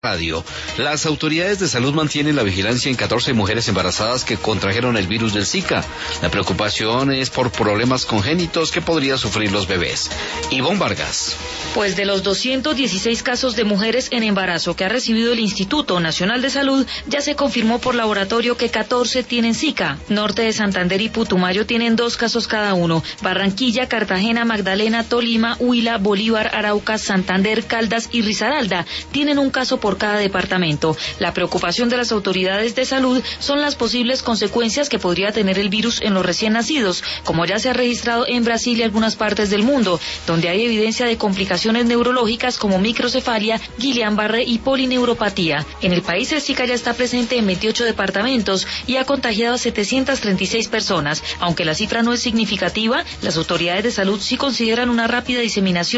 Radio. Las autoridades de salud mantienen la vigilancia en 14 mujeres embarazadas que contrajeron el virus del Zika. La preocupación es por problemas congénitos que podrían sufrir los bebés. Ivonne Vargas. Pues de los 216 casos de mujeres en embarazo que ha recibido el Instituto Nacional de Salud, ya se confirmó por laboratorio que 14 tienen Zika. Norte de Santander y Putumayo tienen 2 casos cada uno. Barranquilla, Cartagena, Magdalena, Tolima, Huila, Bolívar, Arauca, Santander, Caldas y Risaralda tienen un caso por cada departamento. La preocupación de las autoridades de salud son las posibles consecuencias que podría tener el virus en los recién nacidos, como ya se ha registrado en Brasil y algunas partes del mundo, donde hay evidencia de complicaciones neurológicas como microcefalia, Guillain-Barré y polineuropatía. En el país el Zika ya está presente en 28 departamentos y ha contagiado a 736 personas. Aunque la cifra no es significativa, las autoridades de salud sí consideran una rápida diseminación